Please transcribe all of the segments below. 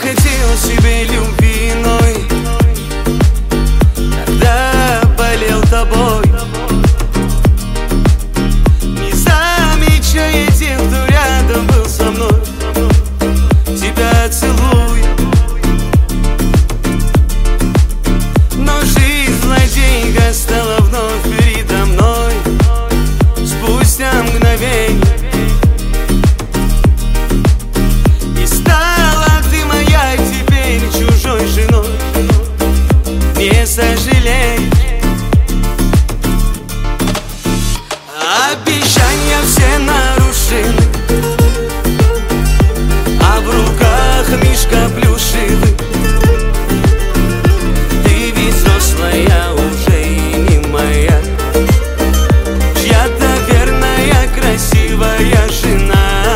хотел себе любви иной, когда болел тобой, не замечая тех, кто рядом был со мной. Тебя целую, но жизнь злодейка стала вновь передо мной. Спустя мгновенье и стала ты моя теперь чужой женой. Не сожалей, обещания все нарушены, а в руках мишка плюшевый. Ты ведь взрослая уже и не моя, чья-то верная, красивая жена.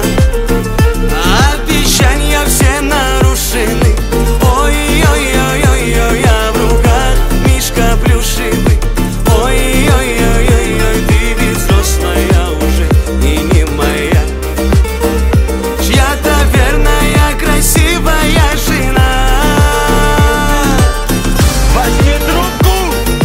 Обещания все нарушены, ой-ой-ой-ой-ой, а в руках мишка плюшевый. Ой-ой-ой-ой-ой, ты ведь взрослая уже и не моя, чья-то верная, красивая жена. Возьми трубку.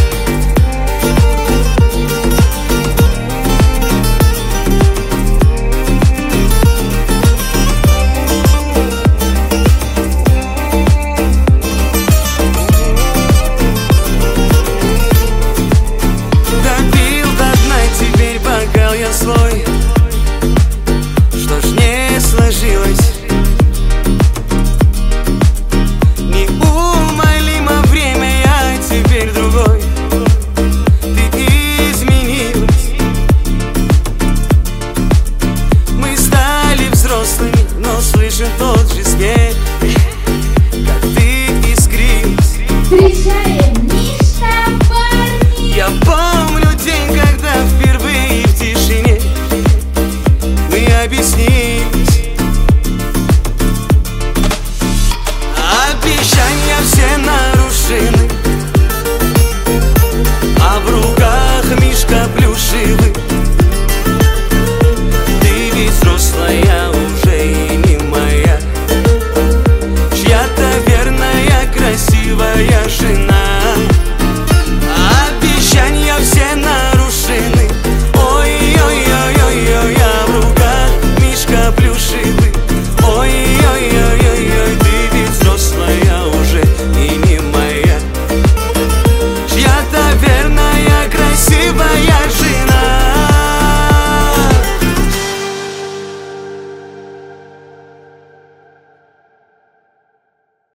Допил до дна теперь бокал я свой. Что ж не сложилось, неумолимо время, я теперь другой. Ты изменилась, мы стали взрослыми, но слышим то,